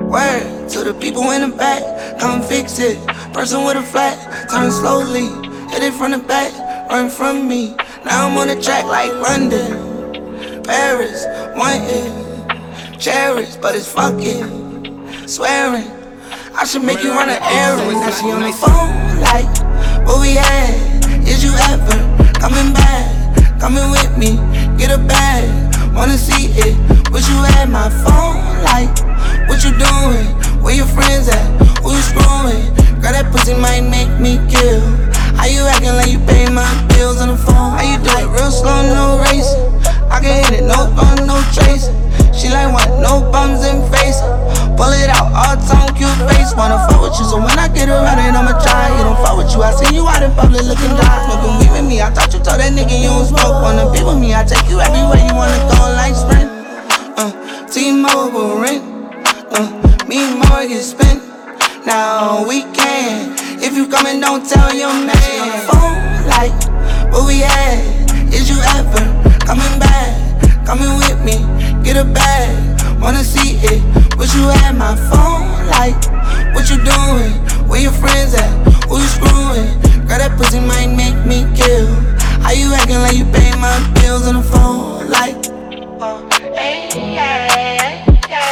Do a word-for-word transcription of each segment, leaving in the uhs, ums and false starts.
Word to the people in the back, come fix it. Person with a flat, turn slowly, hit it from the back, run from me. Now I'm on the track like London, Paris, wanted, cherished, but it's fucking swearing. I should make you run an errand. Now she on the phone like, what we had? Is you ever coming back? Coming with me, get a bag, wanna see it. Wish you had my phone like, what you doing? Where your friends at? Who you screwing? Girl, that pussy might make me kill. How you acting like you pay my bills on the phone? How you do it real slow, no racing? I can hit it, no bum, no tracing. She like what? No bums in face. Pull it out, all tone, cute face. Wanna fuck with you, so when I get around it, I'ma try. You don't fuck with you, I see you out in public looking dry. Smoking weed with me, I thought you told that nigga you don't smoke. Wanna be with me, I take you everywhere you wanna go like Sprint. Uh, T-Mobile rent, uh, me and mortgage spent. Now we can. If you coming, don't tell your man. She on the phone like, what we had? Is you ever coming back? Coming with me, get a bag, wanna see it. Wish you had my phone like, what you doing? Where your friends at? Who you screwing? Girl, that pussy might make me kill. How you acting like you pay my bills on the phone like, oh, hey, yeah,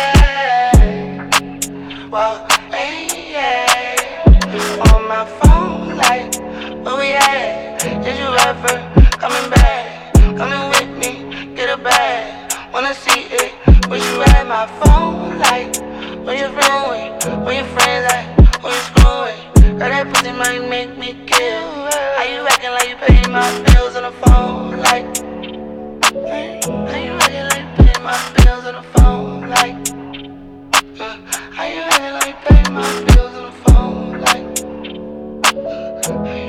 yeah. Well, hey, yeah. On my phone like, what we at? Did you ever coming back? Coming with me, get a bag, wanna see it. Wish you had my phone like, where you doing? Where your friends at? Who you screwing? Girl, that pussy might make me kill. How you acting like you pay my bills on the phone like, how you acting like you pay my bills on the phone like, uh, how you acting like you pay my bills on the phone like, uh,